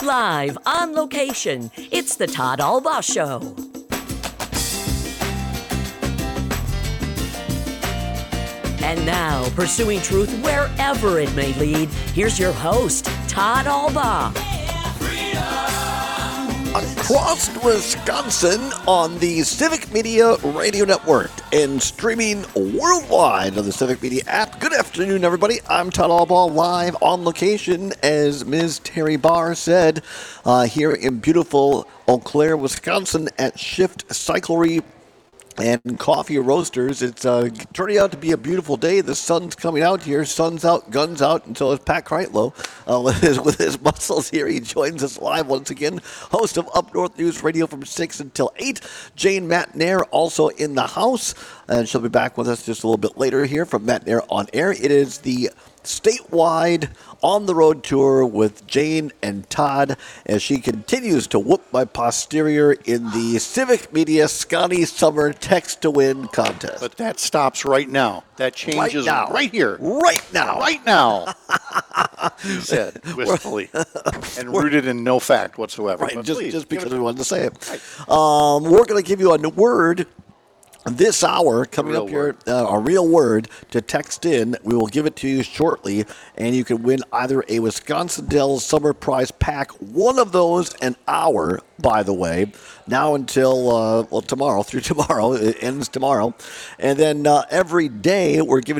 Live, on location, it's the Todd Albaugh Show. And now, pursuing truth wherever it may lead, here's your host, Todd Albaugh. Across Wisconsin on the Civic Media Radio Network and streaming worldwide on the Civic Media app. Good afternoon, everybody. I'm Todd Albaugh, live on location, as Ms. Terry Barr said, here in beautiful Eau Claire, Wisconsin at Shift Cyclery and Coffee Roasters. It's turning out to be a beautiful day. The sun's coming out here. Sun's out, guns out, and so is Pat Kreitlow with his muscles here. He joins us live once again. Host of Up North News Radio from 6 until 8. Jane Matnair also in the house, and she'll be back with us just a little bit later here from Matnair on Air. It is the statewide on-the-road tour with Jane and Todd as she continues to whoop my posterior in the Civic Media Scotty Summer Text to Win contest. But that stops right now. That changes right here. Right now. Right now. He said, wistfully, and rooted in no fact whatsoever. Right, but just because we wanted to say it. Right. We're going to give you a word this hour coming up here, a real word to text in. We will give it to you shortly, and you can win either a Wisconsin Dells Summer Prize Pack, one of those an hour, by the way, now until, tomorrow, through tomorrow. It ends tomorrow. And then every day we're giving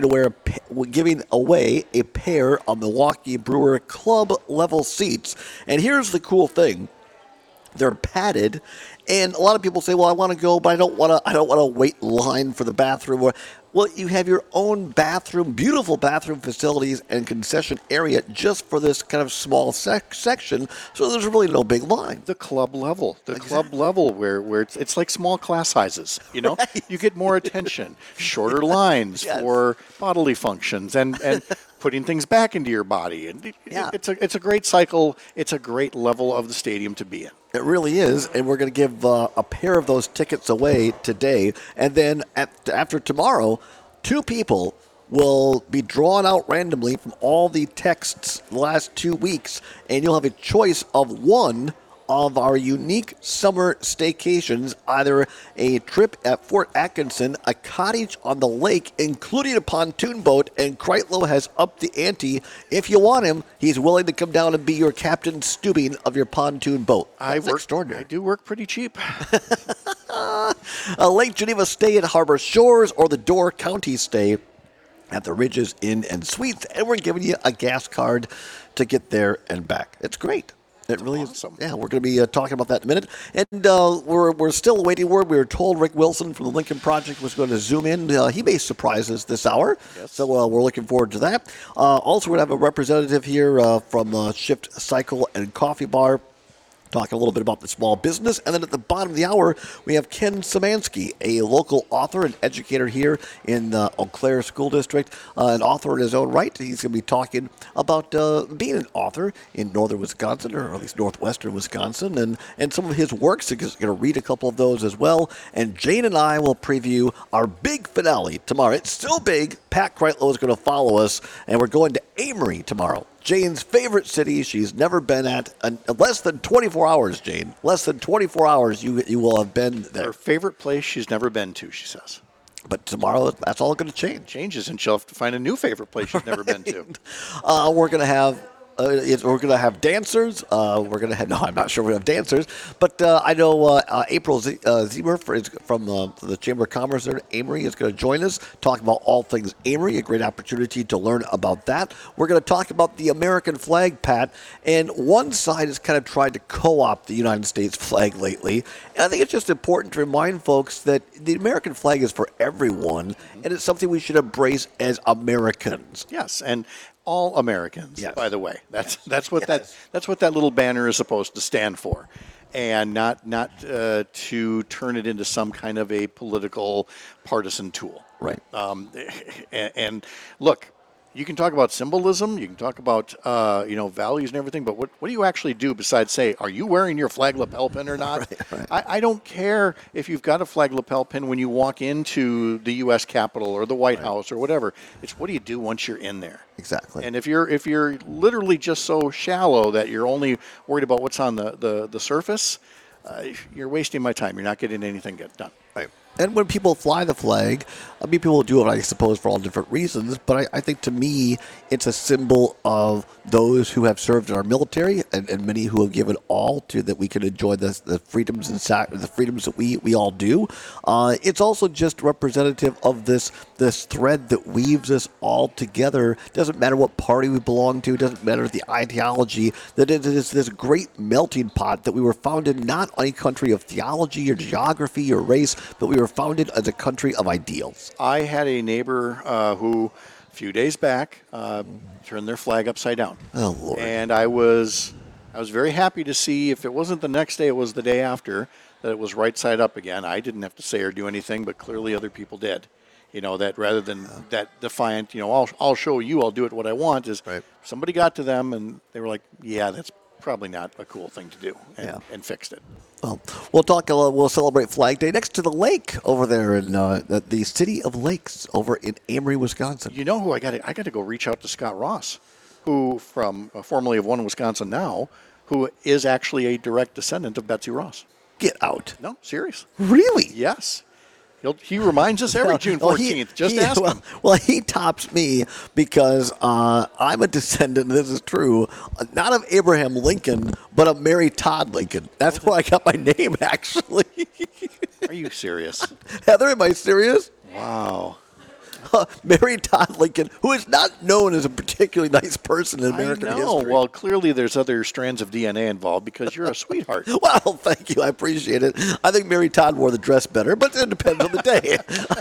away a pair of Milwaukee Brewer Club level seats. And here's the cool thing. They're padded, and a lot of people say, "Well, I want to go, but I don't want to wait in line for the bathroom." Well, you have your own bathroom, beautiful bathroom facilities and concession area just for this kind of small section. So there's really no big line. The club level, club level, where it's like small class sizes. You know, right. You get more attention, shorter lines yes. for bodily functions, and putting things back into your body. And it's a great cycle. It's a great level of the stadium to be in. It really is, and we're going to give a pair of those tickets away today. And then after tomorrow, 2 people will be drawn out randomly from all the texts the last 2 weeks, and you'll have a choice of one of our unique summer staycations, either a trip at Fort Atkinson, a cottage on the lake, including a pontoon boat, and Kreitlow has upped the ante. If you want him, he's willing to come down and be your Captain Stubing of your pontoon boat. That's extraordinary. I do work pretty cheap. A Lake Geneva stay at Harbor Shores or the Door County stay at the Ridges Inn and Suites, and we're giving you a gas card to get there and back. It's great. It really awesome. is. Yeah, we're going to be talking about that in a minute. And we're still awaiting word. We were told Rick Wilson from the Lincoln Project was going to zoom in. He may surprise us this hour. Yes. So we're looking forward to that. Also, we're going to have a representative here from Shift Cycle and Coffee Bar, talking a little bit about the small business. And then at the bottom of the hour, we have Ken Szymanski, a local author and educator here in the Eau Claire School District, an author in his own right. He's going to be talking about being an author in northern Wisconsin, or at least northwestern Wisconsin, and some of his works. He's going to read a couple of those as well. And Jane and I will preview our big finale tomorrow. It's still big. Pat Kreitlow is going to follow us, and we're going to Amory tomorrow. Jane's favorite city she's never been at. Less than 24 hours, Jane. Less than 24 hours you will have been there. Her favorite place she's never been to, she says. But tomorrow, that's all going to change. Changes, and she'll have to find a new favorite place she's never been to. We're going to have... we're going to have dancers. We're going to have, no, I'm not sure we're going to have dancers, but I know April Zimmer from the Chamber of Commerce there in Amory is going to join us, talk about all things Amory, a great opportunity to learn about that. We're going to talk about the American flag, Pat, and one side has kind of tried to co-opt the United States flag lately, and I think it's just important to remind folks that the American flag is for everyone, and it's something we should embrace as Americans. Yes, and all Americans, yes. By the way. That's what yes. that's what that little banner is supposed to stand for, and not to turn it into some kind of a political partisan tool. Right. And look, you can talk about symbolism, you can talk about values and everything, but what do you actually do besides say, are you wearing your flag lapel pin or not? Right. I don't care if you've got a flag lapel pin when you walk into the U.S. Capitol or the White House or whatever. It's what do you do once you're in there? Exactly. And if you're literally just so shallow that you're only worried about what's on the surface, you're wasting my time. You're not getting anything done. Right. And when people fly the flag, people will do it, I suppose, for all different reasons. But I think to me, it's a symbol of those who have served in our military and many who have given all to that we can enjoy the freedoms and the freedoms that we all do. It's also just representative of this thread that weaves us all together. Doesn't matter what party we belong to. Doesn't matter the ideology. That it is this great melting pot that we were founded not on a country of theology or geography or race, but we were founded as a country of ideals. I had a neighbor who, a few days back, turned their flag upside down. Oh, Lord. And I was very happy to see, if it wasn't the next day, it was the day after, that it was right side up again. I didn't have to say or do anything, but clearly other people did. That rather than that defiant, I'll show you, I'll do it what I want, is right. Somebody got to them and they were like, yeah, that's probably not a cool thing to do, and fixed it. Well, we'll celebrate Flag Day next to the lake over there in the City of Lakes over in Amory, Wisconsin. You know who I got to go reach out to Scott Ross, who from formerly of One Wisconsin Now, who is actually a direct descendant of Betsy Ross. Get out. No, serious. Really? Yes. He reminds us every June 14th. Ask him. Well, he tops me because I'm a descendant, this is true, not of Abraham Lincoln, but of Mary Todd Lincoln. That's where I got my name, actually. Are you serious? Heather, am I serious? Wow. Mary Todd Lincoln, who is not known as a particularly nice person in American history. Well, clearly there's other strands of DNA involved because you're a sweetheart. Well, thank you. I appreciate it. I think Mary Todd wore the dress better, but it depends on the day.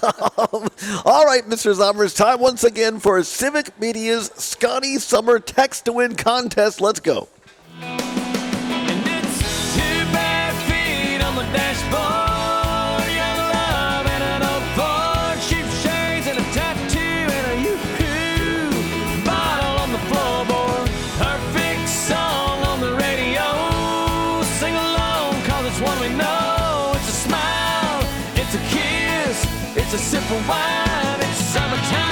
All right, Mr. Zomer, it's time once again for Civic Media's Scotty Summer Text to Win contest. Let's go. And it's 2 bare feet on the dashboard. It's a sip of wine, it's summertime.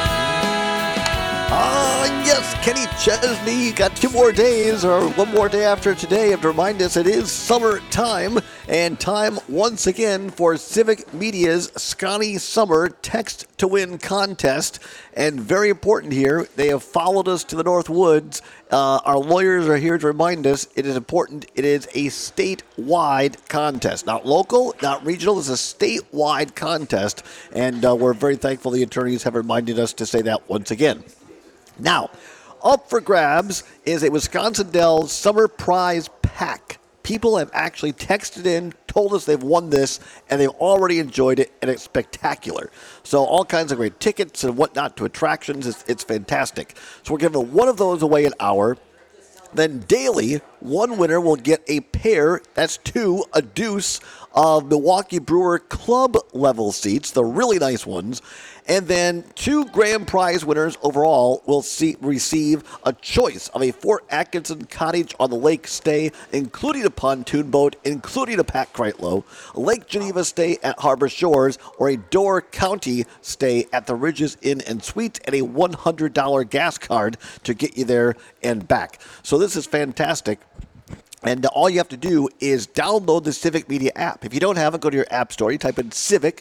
Yes, Kenny Chesney got 2 more days, or 1 more day after today, to remind us it is summertime, and time once again for Civic Media's Scotty Summer Text to Win contest. And very important here, they have followed us to the North Woods. Our lawyers are here to remind us it is important. It is a statewide contest, not local, not regional. It's a statewide contest, and we're very thankful the attorneys have reminded us to say that once again. Now, up for grabs is a Wisconsin Dells Summer Prize Pack. People have actually texted in, told us they've won this, and they've already enjoyed it, and it's spectacular. So all kinds of great tickets and whatnot to attractions. It's fantastic. So we're giving one of those away an hour. Then daily, one winner will get a pair, that's 2, a deuce of Milwaukee Brewer Club level seats, the really nice ones. And then 2 grand prize winners overall will receive a choice of a Fort Atkinson cottage on the lake stay, including a pontoon boat, including a Pat Kreitlow, a Lake Geneva stay at Harbor Shores, or a Door County stay at the Ridges Inn and Suites, and a $100 gas card to get you there and back. So this is fantastic. And all you have to do is download the Civic Media app. If you don't have it, go to your app store. You type in Civic,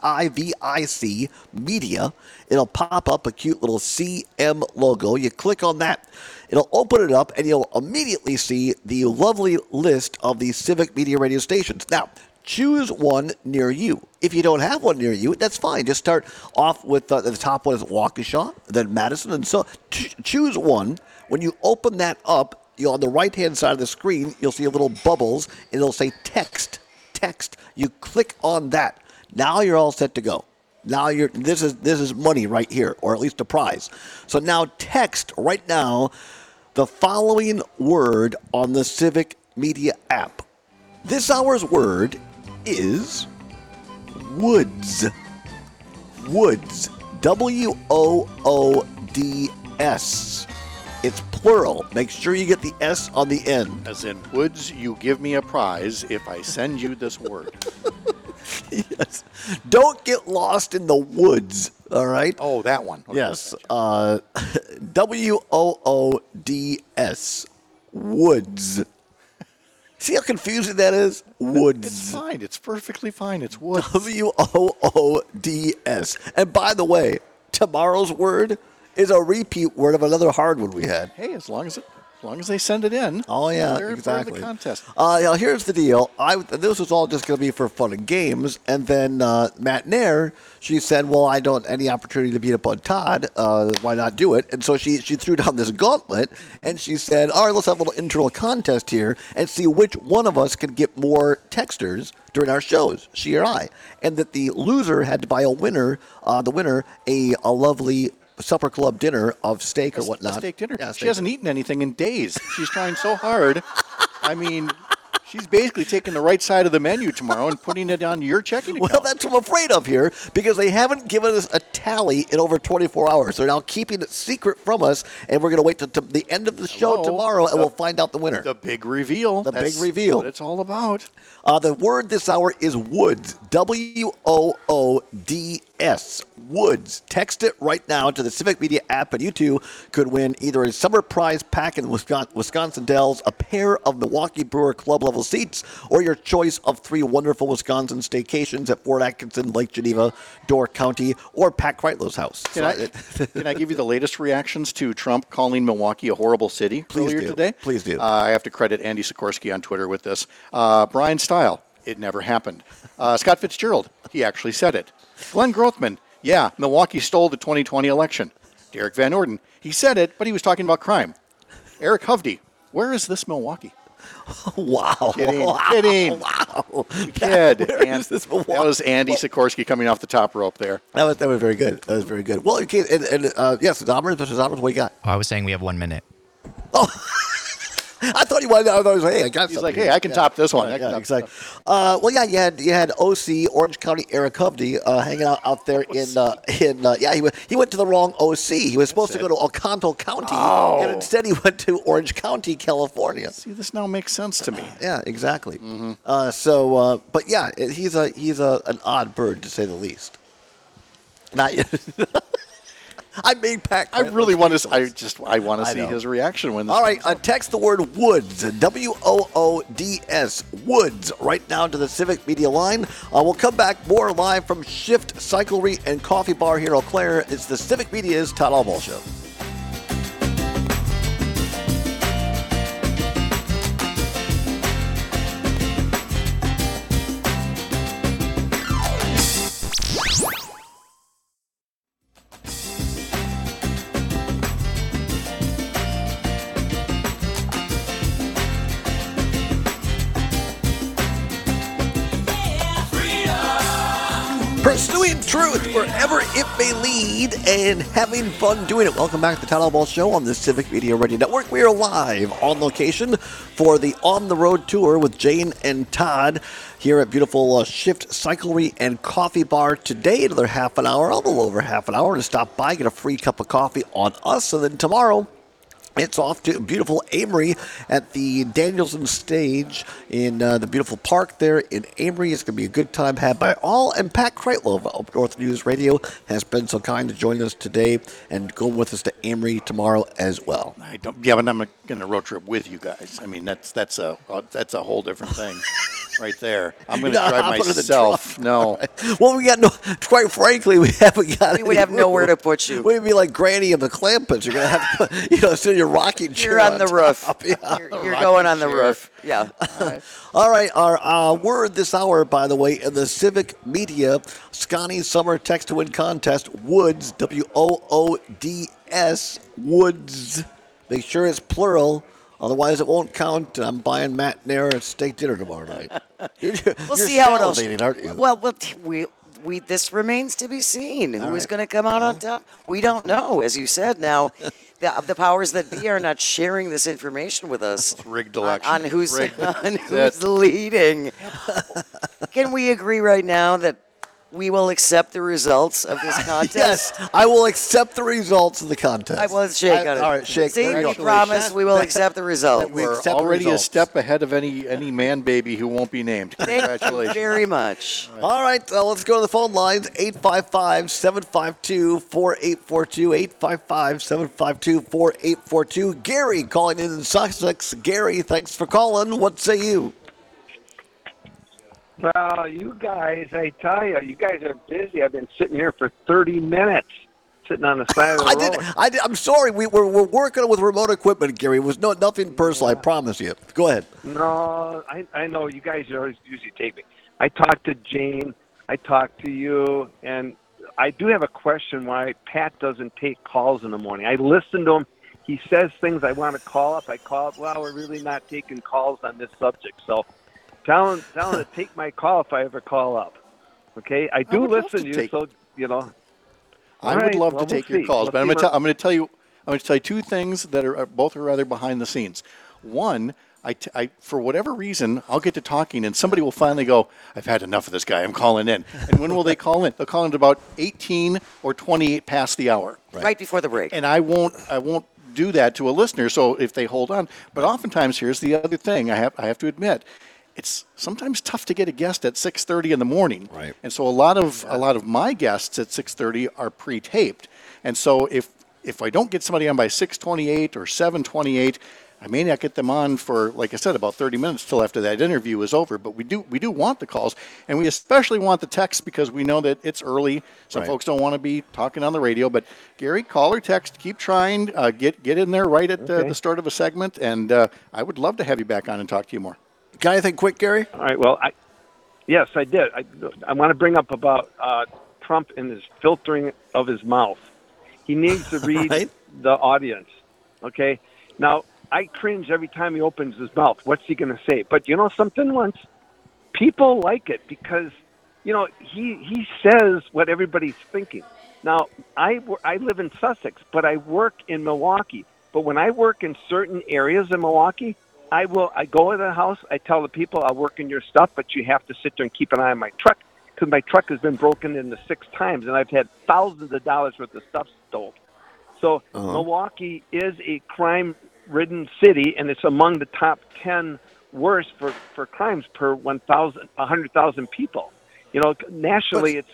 C-I-V-I-C, Media. It'll pop up a cute little CM logo. You click on that. It'll open it up, and you'll immediately see the lovely list of the Civic Media radio stations. Now, choose one near you. If you don't have one near you, that's fine. Just start off with the top one is Waukesha, then Madison, and so choose one. When you open that up, on the right-hand side of the screen, you'll see a little bubbles, and it'll say text. Text. You click on that. Now you're all set to go. Now this is money right here, or at least a prize. So now text right now the following word on the Civic Media app. This hour's word is woods. Woods. W-O-O-D. W-O-O-D-S. It's plural. Make sure you get the S on the end. As in, Woods, you give me a prize if I send you this word. Yes. Don't get lost in the woods, all right? Oh, that one. Okay. Yes. W-O-O-D-S. Woods. See how confusing that is? Woods. It's fine. It's perfectly fine. It's Woods. W-O-O-D-S. And by the way, tomorrow's word is a repeat word of another hard one we had. Hey, as long as they send it in. Oh, yeah, they're exactly. part of the contest. Now, here's the deal. This was all just going to be for fun and games. And then Matt Nair, she said, well, I don't any opportunity to beat up on Todd. Why not do it? And so she threw down this gauntlet, and she said, all right, let's have a little internal contest here and see which one of us can get more texters during our shows, she or I. And that the loser had to buy the winner a lovely supper club dinner of steak or whatnot. A steak dinner. Yeah, She hasn't eaten anything in days. She's trying so hard. I mean, she's basically taking the right side of the menu tomorrow and putting it on your checking account. Well, that's what I'm afraid of here because they haven't given us a tally in over 24 hours. They're now keeping it secret from us, and we're going to wait till the end of the show Hello. tomorrow, and we'll find out the winner. The big reveal. The That's big reveal. What it's all about. The word this hour is woods. W-O-O-D-S. Woods. Text it right now to the Civic Media app, and you too could win either a summer prize pack in Wisconsin Dells, a pair of Milwaukee Brewer Club level seats, or your choice of 3 wonderful Wisconsin staycations at Fort Atkinson, Lake Geneva, Door County, or Pat Kreitlow's house. Can I give you the latest reactions to Trump calling Milwaukee a horrible city earlier today? Please do. I have to credit Andy Sikorsky on Twitter with this. Brian Stile, it never happened. Scott Fitzgerald, he actually said it. Glenn Grothman, yeah, Milwaukee stole the 2020 election. Derek Van Orden, he said it, but he was talking about crime. Eric Hovde, where is this Milwaukee? Wow. Kidding. Wow. Kid. Where is this Milwaukee? That was Andy Sikorsky coming off the top rope there. That was very good. That was very good. Well, okay, yes, Mr. Zommers, what do you got? Oh, I was saying we have 1 minute. I thought you wanted. I was hey, I got. He's something like, here. hey, I can top this one. Yeah, exactly. Well, yeah, you had OC Orange County Eric Hovde hanging out there in he went to the wrong OC. He was supposed to go to Oconto County, and instead he went to Orange County, California. See, this now makes sense to me. Yeah, exactly. But yeah, he's an odd bird to say the least. Not yet. I made Pat. I really want to. I want to I see know. his reaction when this. All right, comes up. text the word Woods, W-O-O-D-S, Woods, right now to the Civic Media line. We'll come back more live from Shift Cyclery and Coffee Bar here in Eau Claire. It's the Civic Media's Todd Allball Show. Pursuing truth wherever it may lead and having fun doing it. Welcome back to the Todd Allball Show on the Civic Media Radio Network. We are live on location for the On the Road tour with Jane and Todd here at beautiful Shift Cyclery and Coffee Bar today. Another half an hour, a little over half an hour to stop by, get a free cup of coffee on us. And then tomorrow, it's off to beautiful Amory at the Danielson stage in the beautiful park there in Amory. It's going to be a good time had by all. And Pat Kreitlow of Up North News Radio has been so kind to join us today and go with us to Amory tomorrow as well. But I'm not going to road trip with you guys. I mean, that's a whole different thing, right there. I'm going to drive I'm under the myself. truck. No. Well, we got no. Quite frankly, we haven't got. We would have nowhere to put you. We'd be like Granny of the Clampets. You're going to have to, sit in your rocking chair. You're on the roof. top. Yeah. You're going on the roof. Yeah. All right, our word this hour, by the way, in the Civic Media Scotty Summer Text to Win contest, Woods, W-O-O-D-S, Woods. Make sure it's plural, otherwise it won't count. I'm buying Matt Nair a steak dinner tomorrow night. We'll see how it all. salivating, aren't you? Well, we this remains to be seen. Who is going to come out on top? We don't know. As you said, now the powers that be are not sharing this information with us. Rigged election. On who's Rigged. on who's leading. Can we agree right now that we will accept the results of this contest. Yes, I will accept the results of the contest. I will shake on it. All right, shake. See, There you we go. promise we will accept the results. We We're accept the already a results. step ahead of any man baby who won't be named. Thank you Congratulations. very much. All right, let's go to the phone lines. 855-752-4842. 855-752-4842. Gary calling in Sussex. Gary, thanks for calling. What say you? Well, you guys, I tell you, you guys are busy. I've been sitting here for 30 minutes, sitting on the side of the road. I'm sorry. We're working with remote equipment, Gary. It was nothing personal, I promise you. Go ahead. No, I know you guys always usually take me. I talked to Jane. I talked to you, and I do have a question why Pat doesn't take calls in the morning. I listen to him. He says things I want to call up. I call up. Well, we're really not taking calls on this subject, so tell him to take my call if I ever call up. Okay, I do would love listen to to you, take- so you know. I All would right, love well, to take we'll your see. calls, We'll but I'm see going to tell you two things that are both are rather behind the scenes. One, I for whatever reason, I'll get to talking, and somebody will finally go, "I've had enough of this guy. I'm calling in." And when will they call in? They'll call in at about 18 or 28 past the hour. Right before the break. And I won't do that to a listener. So if they hold on, but oftentimes here's the other thing I have to admit, it's sometimes tough to get a guest at 6:30 in the morning. Right. And so a lot of my guests at 6:30 are pre-taped. And so if I don't get somebody on by 6:28 or 7:28, I may not get them on for, like I said, about 30 minutes till after that interview is over. But we do want the calls, and we especially want the texts because we know that it's early. Some Right. folks don't want to be talking on the radio. But Gary, call or text. Keep trying. Get in there right at the start of a segment, and I would love to have you back on and talk to you more. Got anything quick, Gary? All right. Well, yes, I did. I want to bring up about Trump and his filtering of his mouth. He needs to read Right. the audience. Okay. Now, I cringe every time he opens his mouth. What's he going to say? But you know something? Once people like it because he says what everybody's thinking. Now, I live in Sussex, but I work in Milwaukee. But when I work in certain areas in Milwaukee, I go to the house, I tell the people I'll work in your stuff, but you have to sit there and keep an eye on my truck because my truck has been broken into 6 times and I've had thousands of dollars worth of stuff stolen. So Milwaukee is a crime-ridden city, and it's among the top 10 worst for crimes per 100,000 people. Nationally, it's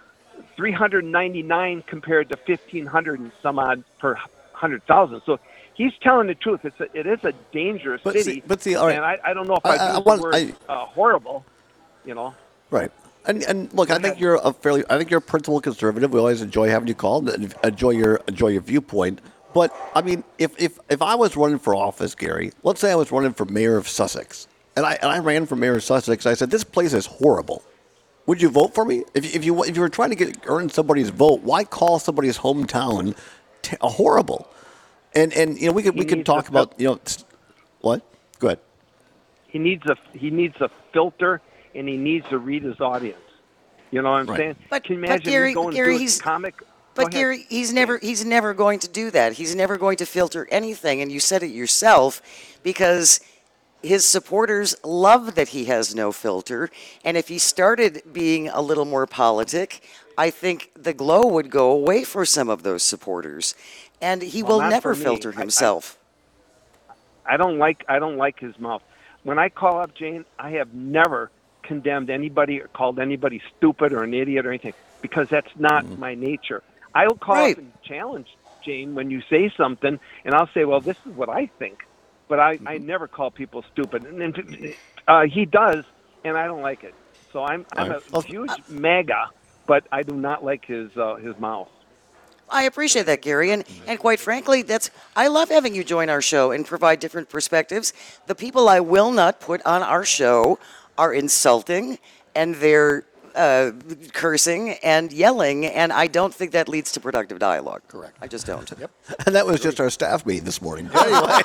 399 compared to 1,500 and some odd per 100,000. So he's telling the truth. It is a dangerous city. All right. And I don't know if I use the word horrible. Right. And look, I think you're a principled conservative. We always enjoy having you call and enjoy your viewpoint. But I mean, if I was running for office, Gary, let's say I was running for mayor of Sussex, and I ran for mayor of Sussex, I said this place is horrible. Would you vote for me? If you were trying to earn somebody's vote, why call somebody's hometown horrible? And we could talk about what? Go ahead. He needs a filter, and he needs to read his audience. You know what I'm saying? But can you imagine Gary, me going Gary, to a comic? But Gary, he's never going to do that. He's never going to filter anything, and you said it yourself, because his supporters love that he has no filter. And if he started being a little more politic, I think the glow would go away for some of those supporters, and he will not never for me. filter himself. I don't like his mouth. When I call up Jane, I have never condemned anybody or called anybody stupid or an idiot or anything, because that's not my nature. I'll call up and challenge Jane when you say something, and I'll say, well, this is what I think. But I never call people stupid. And he does, and I don't like it. So I'm a huge MAGA, but I do not like his mouth. I appreciate that, Gary, and quite frankly, I love having you join our show and provide different perspectives. The people I will not put on our show are insulting, and they're cursing and yelling, and I don't think that leads to productive dialogue. Correct. I just don't. Yep. And that was just our staff meeting this morning. Anyway.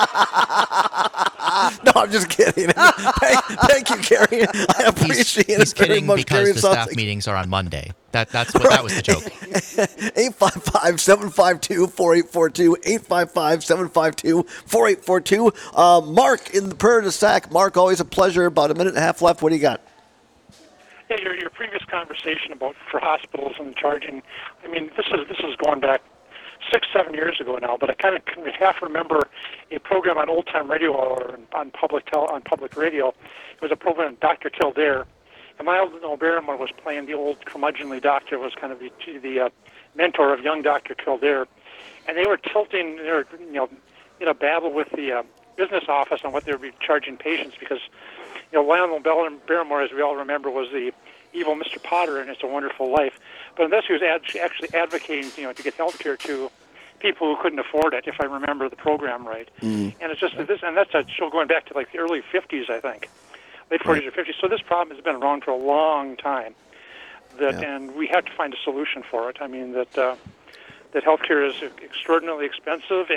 No, I'm just kidding. Thank you, Gary. I appreciate it He's very kidding much, because Gary the staff Sussex. meetings are on Monday. That was the joke. 855-752-4842. 855-752-4842. Mark in the Prairie du Sac. Mark, always a pleasure. About a minute and a half left. What do you got? Yeah, your previous conversation about for hospitals and charging. I mean, this is going back 6-7 years ago now, but I kind of can half remember a program on old time radio or on public radio. It was a program with Dr. Kildare, and Milo Barrymore was playing the old curmudgeonly doctor, was kind of the mentor of young Dr. Kildare, and they were tilting, they were in a battle with the business office on what they would be charging patients because. Lionel Barrymore, as we all remember, was the evil Mr. Potter in It's a Wonderful Life. But in this, he was actually advocating, to get health care to people who couldn't afford it, if I remember the program right. And it's just that's a show going back to like the early 50s, I think, late 40s or 50s. So this problem has been around for a long time, and we have to find a solution for it. I mean that health care is extraordinarily expensive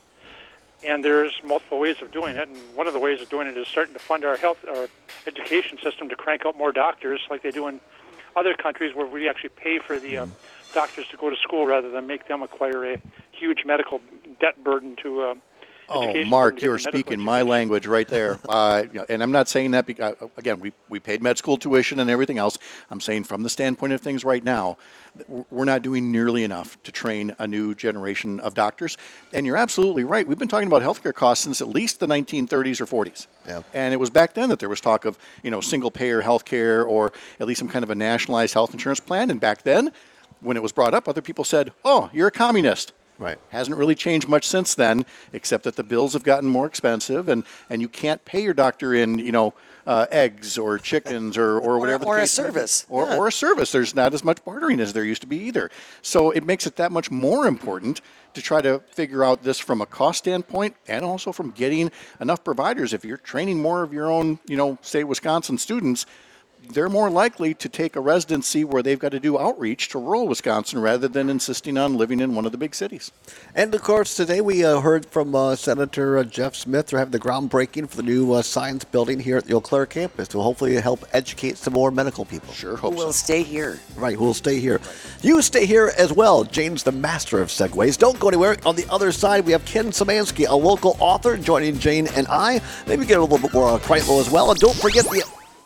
and there's multiple ways of doing it, and one of the ways of doing it is starting to fund our education system to crank out more doctors like they do in other countries where we actually pay for the doctors to go to school rather than make them acquire a huge medical debt burden to Oh, Mark, you're speaking my language right there. And I'm not saying that because, again, we paid med school tuition and everything else. I'm saying from the standpoint of things right now, we're not doing nearly enough to train a new generation of doctors. And you're absolutely right. We've been talking about healthcare costs since at least the 1930s or 40s. Yeah. And it was back then that there was talk of, single payer healthcare or at least some kind of a nationalized health insurance plan. And back then, when it was brought up, other people said, "Oh, you're a communist." Right. Hasn't really changed much since then, except that the bills have gotten more expensive, and you can't pay your doctor in, eggs or chickens or whatever. Or a service. Or a service. There's not as much bartering as there used to be either. So it makes it that much more important to try to figure out this from a cost standpoint and also from getting enough providers. If you're training more of your own, say, Wisconsin students, they're more likely to take a residency where they've got to do outreach to rural Wisconsin rather than insisting on living in one of the big cities. And, of course, today we heard from Senator Jeff Smith. They're having the groundbreaking for the new science building here at the Eau Claire campus to hopefully help educate some more medical people. Sure, hope Who will stay here. Right, who will stay here. You stay here as well. Jane's the master of segues. Don't go anywhere. On the other side, we have Ken Szymanski, a local author, joining Jane and I. Maybe get a little bit more Kreitlow as well. And don't forget the...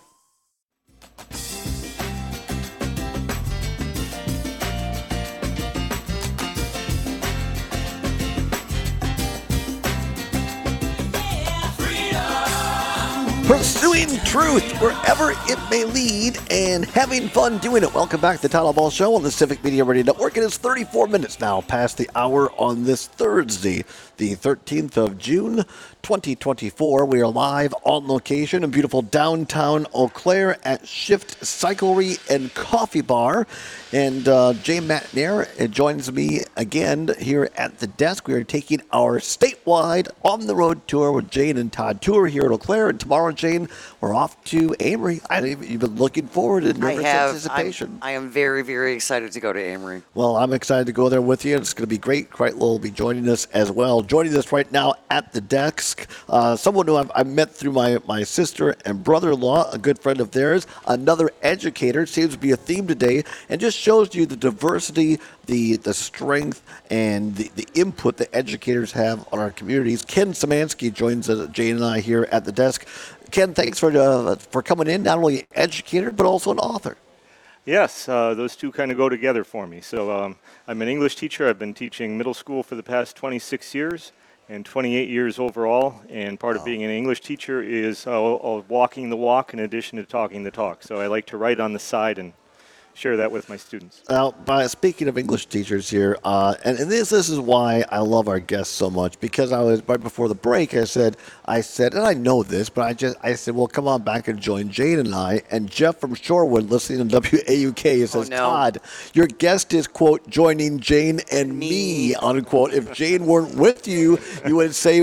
Pursuing truth wherever it may lead and having fun doing it. Welcome back to the Todd Ball Show on the Civic Media Radio Network. It is 34 minutes now past the hour on this Thursday, the 13th of June, 2024. We are live on location in beautiful downtown Eau Claire at Shift Cyclery and Coffee Bar. And Jane McNair joins me again here at the desk. We are taking our statewide on-the-road tour with Jane and Todd tour here at Eau Claire. And tomorrow, Jane, we're off to Amory. You've been looking forward in nervous anticipation. I am very, very excited to go to Amory. Well, I'm excited to go there with you. It's going to be great. Kreitlow will be joining us as well. Joining us right now at the desk, someone who I met through my sister and brother-in-law, a good friend of theirs, another educator. Seems to be a theme today, and just shows you the diversity, the strength, and the input that educators have on our communities. Ken Szymanski joins Jane and I here at the desk. Ken, thanks for coming in, not only educator, but also an author. Yes, those two kind of go together for me. So I'm an English teacher. I've been teaching middle school for the past 26 years and 28 years overall. And part of being an English teacher is walking the walk in addition to talking the talk. So I like to write on the side and share that with my students. Now, speaking of English teachers here, and this is why I love our guests so much, because I was right before the break. I said, and I know this, but I said, well, come on back and join Jane and I. And Jeff from Shorewood, listening to WAUK, says, Todd, your guest is quote joining Jane and me unquote. If Jane weren't with you, you would say,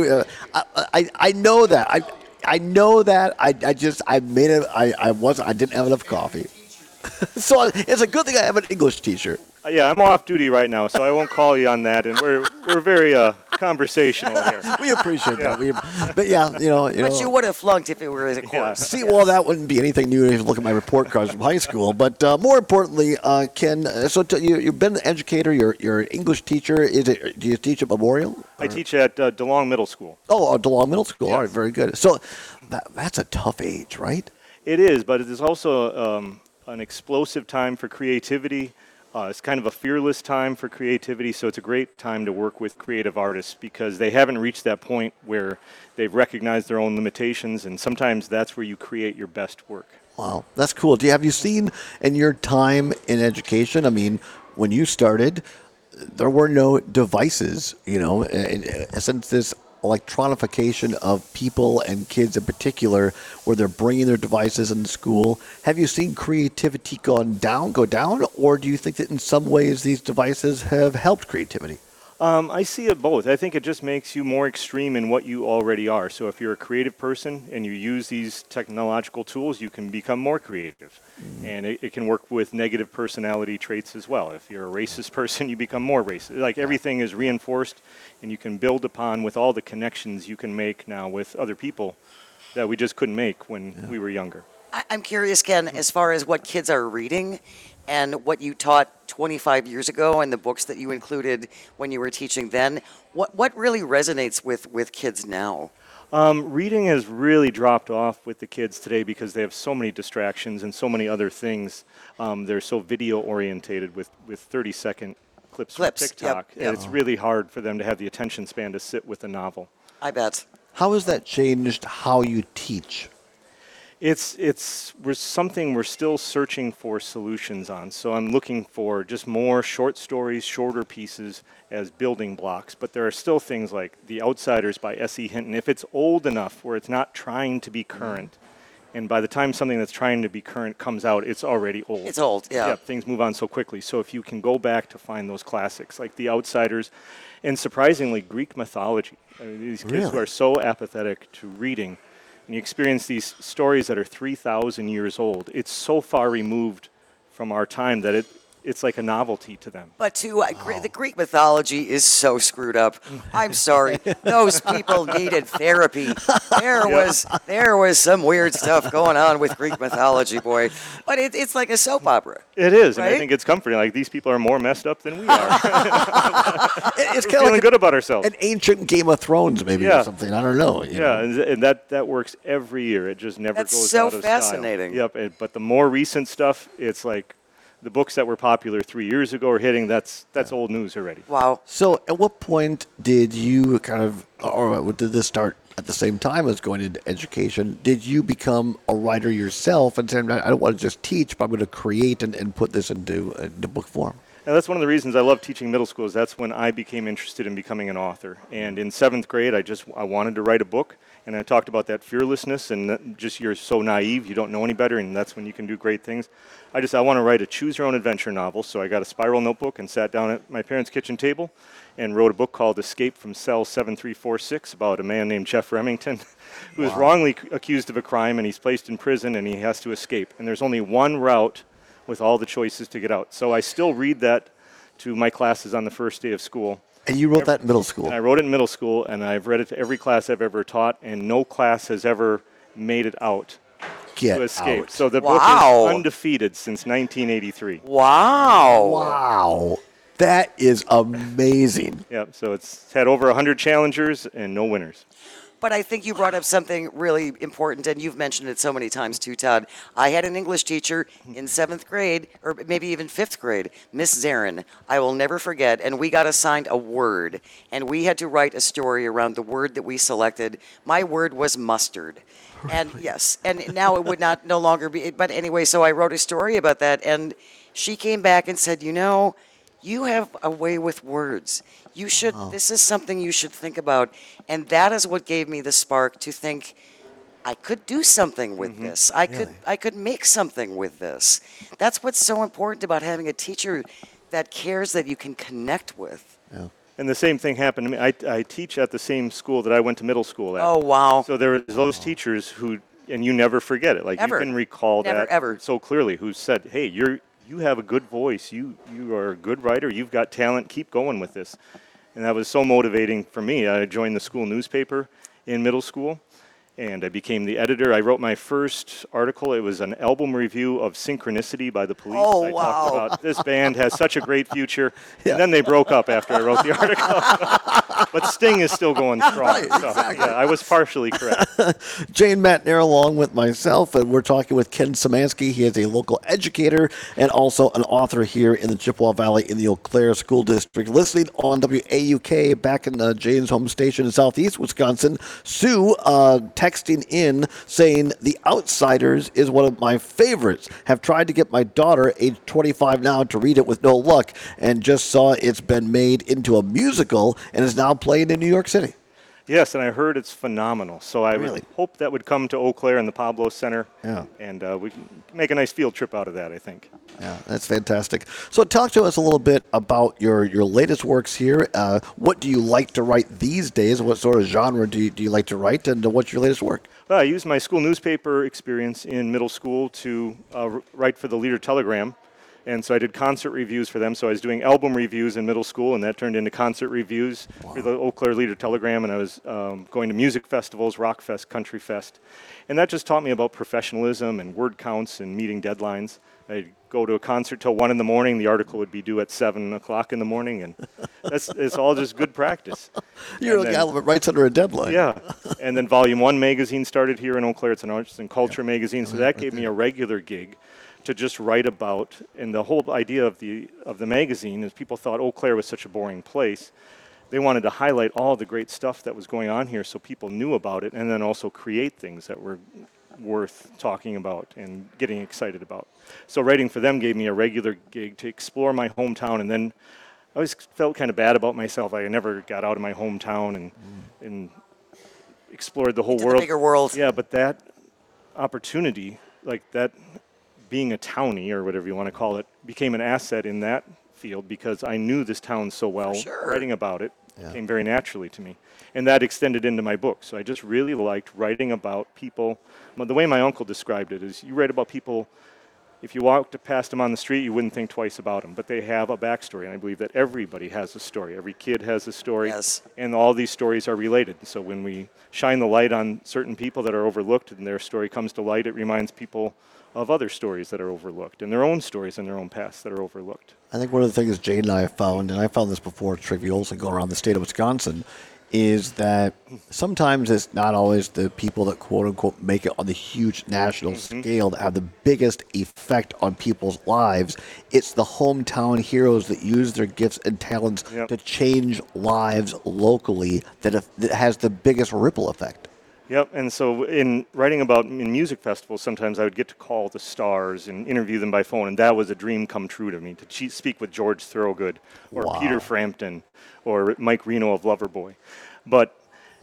I know that. I know that. I didn't have enough coffee. So it's a good thing I have an English teacher. Yeah, I'm off duty right now, so I won't call you on that. And we're very conversational here. We appreciate that. But you would have flunked if it were a course. See, well, that wouldn't be anything new if you look at my report cards from high school. But more importantly, Ken, you've been an educator. You're an English teacher. Do you teach at Memorial? I teach at DeLong Middle School. Oh, DeLong Middle School. Yes. All right, very good. So that's a tough age, right? It is, but it is also an explosive time for creativity. It's kind of a fearless time for creativity, so it's a great time to work with creative artists because they haven't reached that point where they've recognized their own limitations, and sometimes that's where you create your best work. Wow, that's cool. Have you seen in your time in education, I mean, when you started, there were no devices, since this electronification of people and kids in particular, where they're bringing their devices into school. Have you seen creativity go down, or do you think that in some ways these devices have helped creativity? I see it both. I think it just makes you more extreme in what you already are. So if you're a creative person and you use these technological tools, you can become more creative. And it can work with negative personality traits as well. If you're a racist person, you become more racist. Like everything is reinforced, and you can build upon with all the connections you can make now with other people that we just couldn't make when we were younger. I'm curious, Ken, as far as what kids are reading and what you taught 25 years ago and the books that you included when you were teaching then, what really resonates with kids now? Reading has really dropped off with the kids today because they have so many distractions and so many other things. They're so video orientated with 30-second clips from TikTok. Yep. It's really hard for them to have the attention span to sit with a novel. I bet. How has that changed how you teach? It's something we're still searching for solutions on. So I'm looking for just more short stories, shorter pieces as building blocks. But there are still things like The Outsiders by S.E. Hinton. If it's old enough where it's not trying to be current, and by the time something that's trying to be current comes out, it's already old. It's old, yeah. Yeah, things move on so quickly. So if you can go back to find those classics like The Outsiders, and surprisingly, Greek mythology. I mean, these kids who are so apathetic to reading, and you experience these stories that are 3,000 years old. It's so far removed from our time that it's like a novelty to them. But the Greek mythology is so screwed up. I'm sorry. Those people needed therapy. There was some weird stuff going on with Greek mythology, boy. But it's like a soap opera. It is, right? and I think it's comforting. Like, these people are more messed up than we are. It's We're kind of feeling like good about ourselves. an ancient Game of Thrones, maybe, or something. I don't know. You know? And that works every year. It just never That's goes so out of fascinating. style. Yep, but the more recent stuff, it's like the books that were popular 3 years ago are hitting. That's old news already. Wow. So at what point did you or did this start at the same time as going into education? Did you become a writer yourself and say, I don't want to just teach, but I'm going to create and put this into book form? And that's one of the reasons I love teaching middle school. Is that's when I became interested in becoming an author. And in 7th grade, I wanted to write a book. And I talked about that fearlessness and just you're so naive, you don't know any better, and that's when you can do great things. I want to write a choose-your-own-adventure novel, so I got a spiral notebook and sat down at my parents' kitchen table and wrote a book called Escape from Cell 7346 about a man named Jeff Remington who is wrongly accused of a crime, and he's placed in prison, and he has to escape. And there's only one route with all the choices to get out. So I still read that to my classes on the first day of school. And you wrote that in middle school? And I wrote it in middle school, and I've read it to every class I've ever taught, and no class has ever made it out to escape. Out. So the book is undefeated since 1983. Wow. Wow. That is amazing. Yep, so it's had over 100 challengers and no winners. But I think you brought up something really important, and you've mentioned it so many times too, Todd. I had an English teacher in 7th grade, or maybe even 5th grade, Miss Zarin. I will never forget, and we got assigned a word, and we had to write a story around the word that we selected. My word was mustard. And yes, and now it would no longer be, but anyway, so I wrote a story about that, and she came back and said, you have a way with words. This is something you should think about. And that is what gave me the spark to think, I could do something with this. I could make something with this. That's what's so important about having a teacher that cares, that you can connect with. Yeah. And the same thing happened to me. I teach at the same school that I went to middle school at. Oh, wow. So there was those teachers who, and you never forget it. Like, Ever. you can recall Never, that ever. so clearly, who said, hey, you have a good voice. You are a good writer. You've got talent. Keep going with this. And that was so motivating for me. I joined the school newspaper in middle school, and I became the editor. I wrote my first article. It was an album review of Synchronicity by the Police. Oh, I wow. talked about this band has such a great future. And then they broke up after I wrote the article. but Sting is still going strong. Right, So, exactly. yeah, I was partially correct. Jane Matner along with myself, and we're talking with Ken Szymanski. He is a local educator and also an author here in the Chippewa Valley in the Eau Claire School District. Listening on WAUK back in Jane's home station in southeast Wisconsin. Sue texting in saying, The Outsiders is one of my favorites. Have tried to get my daughter, age 25 now, to read it with no luck, and just saw it's been made into a musical and is now playing in New York City. Yes, and I heard it's phenomenal. So I Really? would hope that would come to Eau Claire and the Pablo Center. Yeah. And we can make a nice field trip out of that, I think. Yeah, that's fantastic. So talk to us a little bit about your latest works here. What do you like to write these days? What sort of genre do you like to write, and what's your latest work? Well, I used my school newspaper experience in middle school to write for the Leader Telegram. And so I did concert reviews for them. So I was doing album reviews in middle school, and that turned into concert reviews for the Eau Claire Leader Telegram. And I was going to music festivals, Rock Fest, Country Fest. And that just taught me about professionalism and word counts and meeting deadlines. I'd go to a concert till 1 in the morning. The article would be due at 7 o'clock in the morning. And it's all just good practice. You're a guy that writes under a deadline. Yeah. And then Volume 1 magazine started here in Eau Claire. It's an arts and culture magazine. So that gave me a regular gig to just write about, and the whole idea of the magazine is people thought Eau Claire was such a boring place. They wanted to highlight all the great stuff that was going on here so people knew about it, and then also create things that were worth talking about and getting excited about. So writing for them gave me a regular gig to explore my hometown, and then I always felt kind of bad about myself. I never got out of my hometown and explored the whole Into world. the bigger world. Yeah, but that opportunity, like that, being a townie, or whatever you want to call it, became an asset in that field because I knew this town so well. sure. Writing about it came very naturally to me. And that extended into my book. So I just really liked writing about people. Well, the way my uncle described it is you write about people, if you walked past them on the street, you wouldn't think twice about them. But they have a backstory. And I believe that everybody has a story. Every kid has a story. Yes. And all these stories are related. So when we shine the light on certain people that are overlooked and their story comes to light, it reminds people of other stories that are overlooked and their own stories and their own past that are overlooked. I think one of the things Jane and I have found, and I found this before trivials and going around the state of Wisconsin, is that sometimes it's not always the people that quote unquote make it on the huge national scale that have the biggest effect on people's lives. It's the hometown heroes that use their gifts and talents to change lives locally that has the biggest ripple effect. Yep, and so in writing about in music festivals, sometimes I would get to call the stars and interview them by phone, and that was a dream come true to me, to speak with George Thorogood or Peter Frampton or Mike Reno of Loverboy. But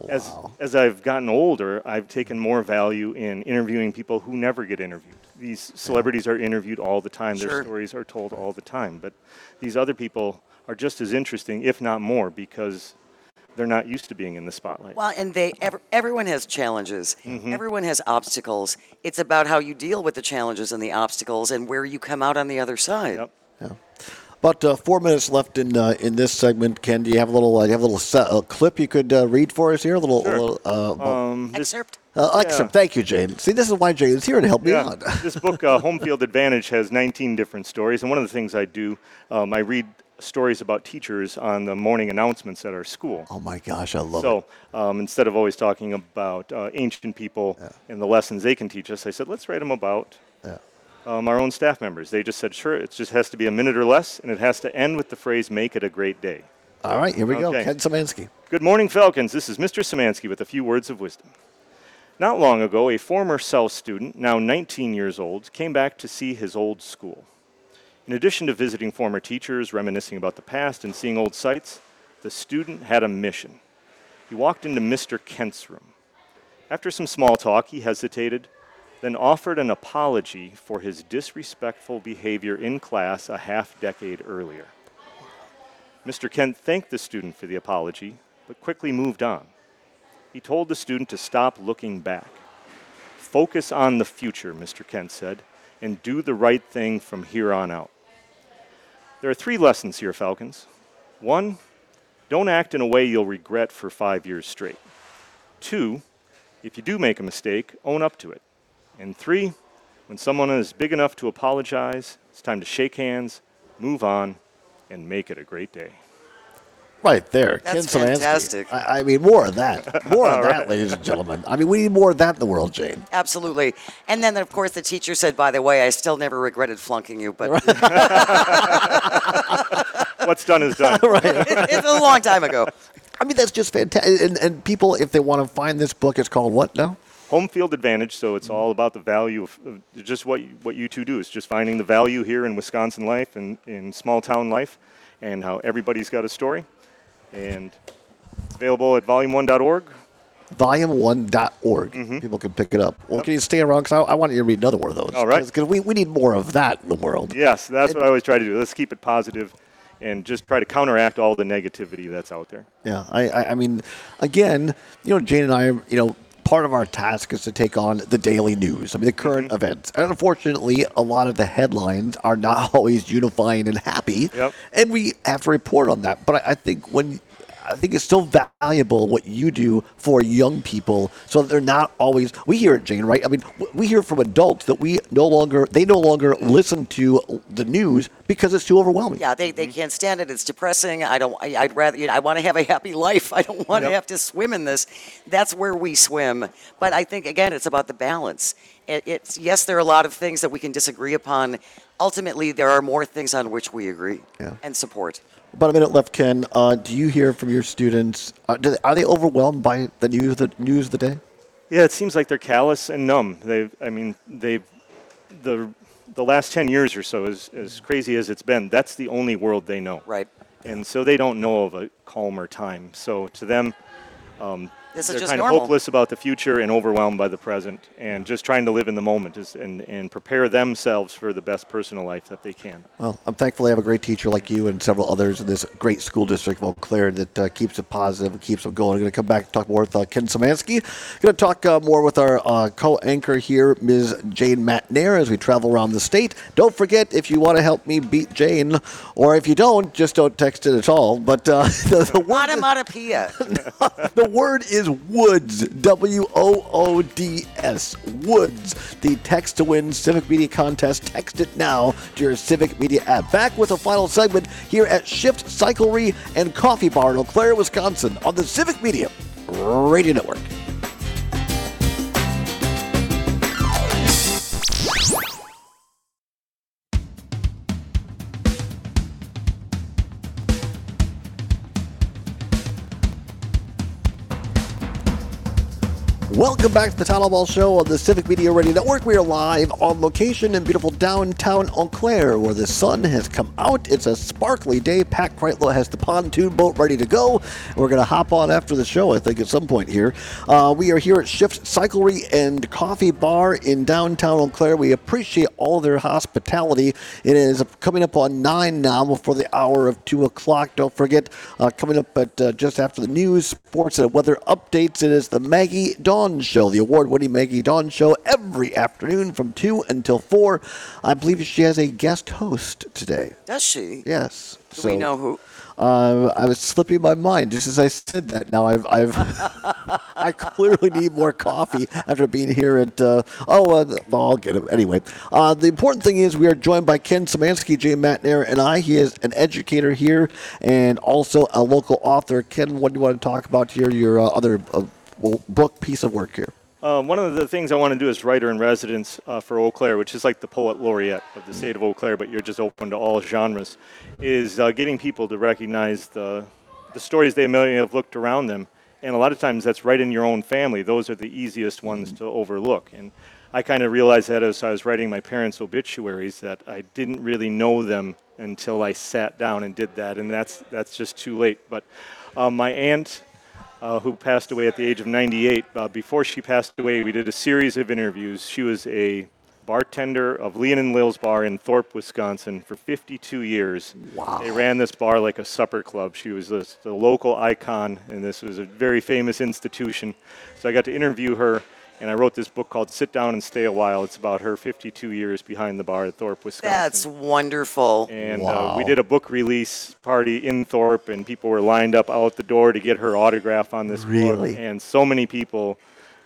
as I've gotten older, I've taken more value in interviewing people who never get interviewed. These celebrities are interviewed all the time. Their stories are told all the time. But these other people are just as interesting, if not more, because they're not used to being in the spotlight. Well, and everyone has challenges. Everyone has obstacles. It's about how you deal with the challenges and the obstacles and where you come out on the other side. Yep. Yeah. About 4 minutes left in this segment. Ken, do you have a little clip you could read for us here? A little Excerpt. excerpt. Thank you, Jane. See, this is why Jane is here to help me out. This book, Home Field Advantage, has 19 different stories, and one of the things I do, I read stories about teachers on the morning announcements at our school. Oh my gosh, I love it. So instead of always talking about ancient people and the lessons they can teach us, I said, let's write them about our own staff members. They just said, sure, it just has to be a minute or less, and it has to end with the phrase, make it a great day. All right, here we go. Ken Szymanski. Good morning, Falcons. This is Mr. Szymanski with a few words of wisdom. Not long ago, a former South student, now 19 years old, came back to see his old school. In addition to visiting former teachers, reminiscing about the past, and seeing old sights, the student had a mission. He walked into Mr. Kent's room. After some small talk, he hesitated, then offered an apology for his disrespectful behavior in class a half-decade earlier. Mr. Kent thanked the student for the apology, but quickly moved on. He told the student to stop looking back. Focus on the future, Mr. Kent said, and do the right thing from here on out. There are 3 lessons here, Falcons. 1, don't act in a way you'll regret for 5 years straight. 2, if you do make a mistake, own up to it. And 3, when someone is big enough to apologize, it's time to shake hands, move on, and make it a great day. Right there. That's Ken Szymanski. fantastic. I mean, more of that. More of that, ladies and gentlemen. I mean, we need more of that in the world, Jane. Absolutely. And then, of course, the teacher said, by the way, I still never regretted flunking you, but What's done is done. it's a long time ago. I mean, that's just fantastic. And people, if they want to find this book, it's called what now? Home field advantage, so it's all about the value of just what you two do. Is just finding the value here in Wisconsin life and in small town life, and how everybody's got a story. And it's available at volume1.org. Volume1.org. People can pick it up. Well, can you stay around? Because I want you to read another one of those. All right. Because we need more of that in the world. Yes, that's what I always try to do. Let's keep it positive and just try to counteract all the negativity that's out there. Yeah. I mean, again, Jane and I, part of our task is to take on the daily news. I mean, the current events. And unfortunately, a lot of the headlines are not always unifying and happy. Yep. And we have to report on that. But I think it's still valuable what you do for young people so that they're not always, we hear it, Jane, right? I mean, we hear from adults that they no longer listen to the news because it's too overwhelming. Yeah, they can't stand it. It's depressing. I'd rather, I want to have a happy life. I don't want to have to swim in this. That's where we swim. But I think, again, it's about the balance. Yes, there are a lot of things that we can disagree upon. Ultimately, there are more things on which we agree and support. About a minute left, Ken. Do you hear from your students? Are they overwhelmed by the news of the day? Yeah, it seems like they're callous and numb. The last 10 years or so, as crazy as it's been, that's the only world they know. Right. And so they don't know of a calmer time. So to them, this is they're just kind normal. of hopeless about the future and overwhelmed by the present, and just trying to live in the moment and prepare themselves for the best personal life that they can. Well, I'm thankful I have a great teacher like you and several others in this great school district of Eau Claire that keeps it positive and keeps it going. I'm going to come back and talk more with Ken Szymanski. Going to talk more with our co-anchor here, Ms. Jane Matnair, as we travel around the state. Don't forget, if you want to help me beat Jane, or if you don't, just don't text it at all. But the word Onomatopoeia. the word is Woods, WOODS, Woods, the text to win Civic Media contest. Text it now to your Civic Media app. Back with a final segment here at Shift Cyclery and Coffee Bar in Eau Claire, Wisconsin on the Civic Media Radio Network. Welcome back to the Town Hall Ball Show on the Civic Media Radio Network. We are live on location in beautiful downtown Eau Claire, where the sun has come out. It's a sparkly day. Pat Kreitlow has the pontoon boat ready to go. We're going to hop on after the show, I think, at some point here. We are here at Shift Cyclery and Coffee Bar in downtown Eau Claire. We appreciate all their hospitality. It is coming up on 9 now before the hour of 2 o'clock. Don't forget, coming up at just after the news, sports, and weather updates, it is the Maggie Dawn Show, the award-winning Maggie Dawn Show, every afternoon from 2 until 4. I believe she has a guest host today. Does she? Yes. Do we know who? I was slipping my mind just as I said that. Now I clearly need more coffee after being here at. I'll get it anyway. The important thing is we are joined by Ken Szymanski, Jane Matnair, and I. He is an educator here and also a local author. Ken, what do you want to talk about here? Your other book piece of work here. One of the things I want to do as writer-in-residence for Eau Claire, which is like the poet laureate of the state of Eau Claire, but you're just open to all genres, is getting people to recognize the stories they may have looked around them. And a lot of times that's right in your own family. Those are the easiest ones to overlook. And I kind of realized that as I was writing my parents' obituaries, that I didn't really know them until I sat down and did that, and that's just too late. But my aunt, who passed away at the age of 98. Before she passed away, we did a series of interviews. She was a bartender of Leon and Lil's Bar in Thorpe, Wisconsin for 52 years. Wow. They ran this bar like a supper club. She was the local icon, and this was a very famous institution. So I got to interview her, and I wrote this book called Sit Down and Stay a While. It's about her 52 years behind the bar at Thorpe, Wisconsin. That's wonderful. And we did a book release party in Thorpe, and people were lined up out the door to get her autograph on this book. And so many people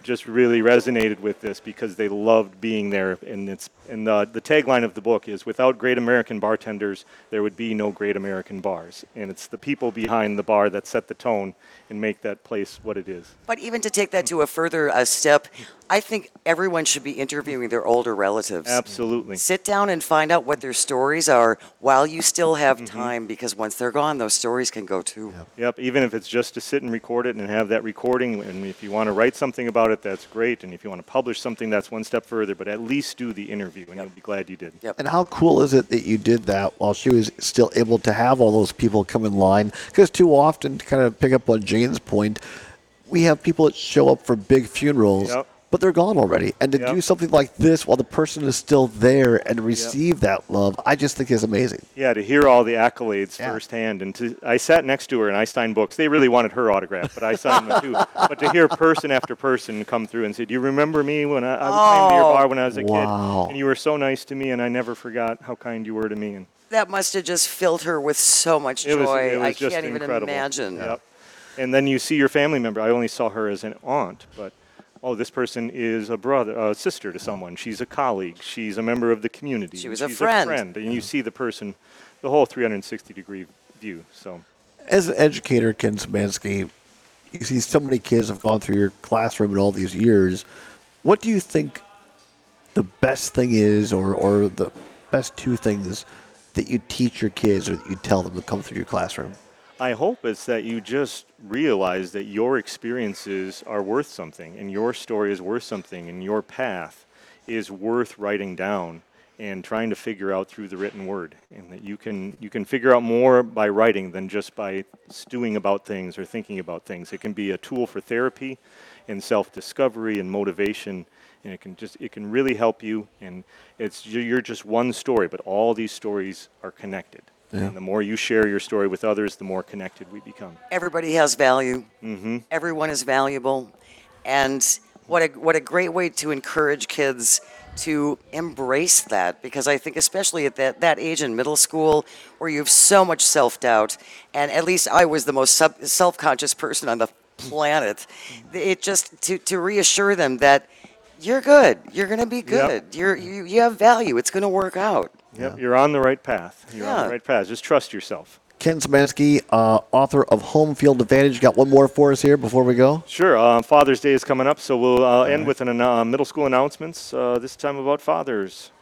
just really resonated with this because they loved being there. And the tagline of the book is, without great American bartenders, there would be no great American bars. And it's the people behind the bar that set the tone and make that place what it is. But even to take that to a further step, I think everyone should be interviewing their older relatives. Absolutely. Sit down and find out what their stories are while you still have time, because once they're gone, those stories can go too. Yep, even if it's just to sit and record it and have that recording, and if you want to write something about it, that's great, and if you want to publish something, that's one step further, but at least do the interview, and you'll be glad you did. Yep. And how cool is it that you did that while she was still able to have all those people come in line? Because too often, to kind of pick up on Jane's point, we have people that show up for big funerals, Yep. but they're gone already. And to Yep. do something like this while the person is still there and receive that love, I just think is amazing. Yeah, to hear all the accolades firsthand, and I sat next to her and I signed books. They really wanted her autograph, but I signed them too. But to hear person after person come through and say, "Do you remember me when I came to your bar when I was a Wow. kid, and you were so nice to me, and I never forgot how kind you were to me." And That must have just filled her with so much it was joy. I just can't even incredible. imagine. Yep. And then you see your family member. I only saw her as an aunt, but this person is a sister to someone. She's a colleague. She's a member of the community. She was a She's friend. And you see the person, the whole 360-degree view. So. As an educator, Ken Szymanski, you see so many kids have gone through your classroom in all these years. What do you think the best thing is, or the best two things that you teach your kids or that you tell them to come through your classroom? I hope it's that you just realize that your experiences are worth something, and your story is worth something, and your path is worth writing down and trying to figure out through the written word, and that you can figure out more by writing than just by stewing about things or thinking about things. It can be a tool for therapy and self-discovery and motivation, and it can really help you. And you're just one story, but all these stories are connected. Yeah. And the more you share your story with others, the more connected we become. Everybody has value. Mm-hmm. Everyone is valuable. And what a great way to encourage kids to embrace that, because I think especially at that age in middle school where you have so much self-doubt, and at least I was the most self-conscious person on the planet, it just to reassure them that you're good, you're going to be good, Yep. you have value, it's going to work out. Yep, you're on the right path. You're on the right path. Just trust yourself. Ken Szymanski, author of Home Field Advantage. Got one more for us here before we go? Sure. Father's Day is coming up, so we'll end with middle school announcements, this time about fathers.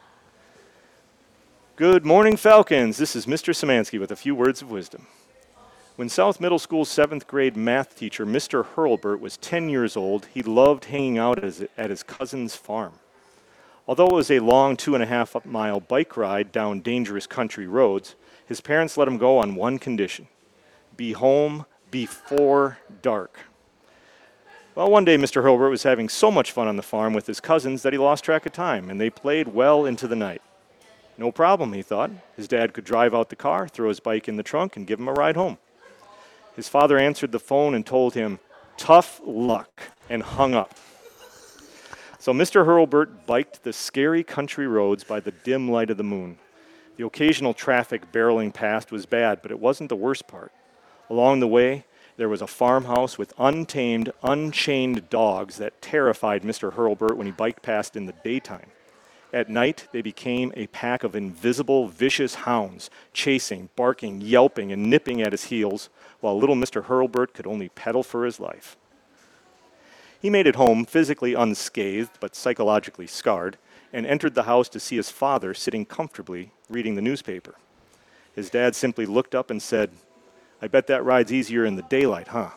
Good morning, Falcons. This is Mr. Szymanski with a few words of wisdom. When South Middle School's 7th grade math teacher, Mr. Hurlburt, was 10 years old, he loved hanging out at his cousin's farm. Although it was a long 2.5-mile bike ride down dangerous country roads, his parents let him go on one condition: be home before dark. Well, one day Mr. Hurlburt was having so much fun on the farm with his cousins that he lost track of time, and they played well into the night. No problem, he thought. His dad could drive out the car, throw his bike in the trunk, and give him a ride home. His father answered the phone and told him, "Tough luck," and hung up. So Mr. Hurlburt biked the scary country roads by the dim light of the moon. The occasional traffic barreling past was bad, but it wasn't the worst part. Along the way, there was a farmhouse with untamed, unchained dogs that terrified Mr. Hurlburt when he biked past in the daytime. At night, they became a pack of invisible, vicious hounds, chasing, barking, yelping, and nipping at his heels, while little Mr. Hurlburt could only pedal for his life. He made it home, physically unscathed but psychologically scarred, and entered the house to see his father sitting comfortably reading the newspaper. His dad simply looked up and said, "I bet that ride's easier in the daylight, huh?"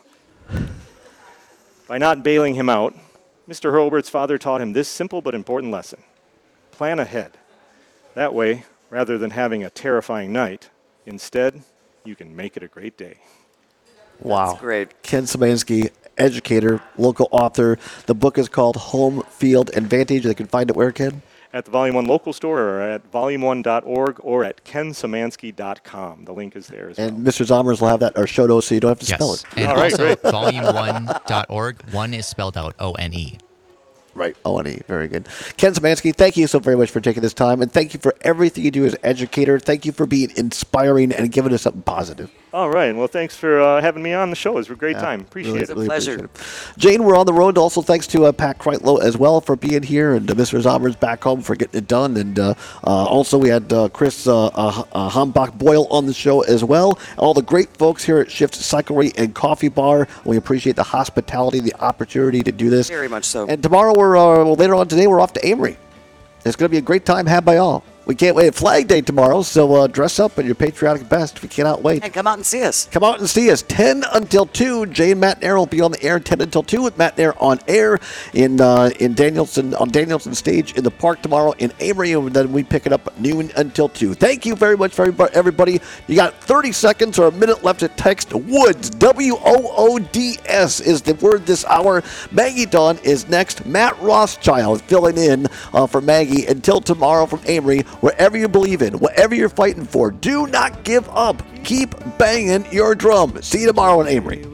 By not bailing him out, Mr. Hurlburt's father taught him this simple but important lesson: plan ahead. That way, rather than having a terrifying night, instead, you can make it a great day. Wow. That's great. Ken Szymanski, educator, local author. The book is called Home Field Advantage. They can find it where, Ken? At the Volume 1 local store, or at volume1.org, or at kenszymanski.com. The link is there as well. And Mr. Zommers will have that, or show notes, so you don't have to spell it. And All right, also great. volume1.org. One is spelled out O-N-E. Right. O-N-E. Very good. Ken Szymanski, thank you so very much for taking this time, and thank you for everything you do as educator. Thank you for being inspiring and giving us something positive. All right. Well, thanks for having me on the show. It was a great time. Appreciate it. Really pleasure. appreciate it. Jane, we're on the road. Also, thanks to Pat Kreitlow as well for being here, and Mr. Zommers back home for getting it done. And also, we had Chris Hambach-Boyle on the show as well. All the great folks here at Shift Cyclery and Coffee Bar. We appreciate the hospitality, the opportunity to do this. Very much so. And tomorrow, later on today, we're off to Amory. It's going to be a great time had by all. We can't wait. Flag Day tomorrow, so dress up in your patriotic best. We cannot wait. And come out and see us. Come out and see us. 10 until 2. Jay and Matt Nair will be on the air 10 until 2 with Matt Nair on air in Danielson, on Danielson Stage in the park tomorrow in Amory, and then we pick it up at noon until 2. Thank you very much for everybody. You got 30 seconds or a minute left to text WOODS. WOODS is the word this hour. Maggie Dawn is next. Matt Rothschild filling in for Maggie until tomorrow from Amory. Wherever you believe in, whatever you're fighting for, do not give up. Keep banging your drum. See you tomorrow in Amory.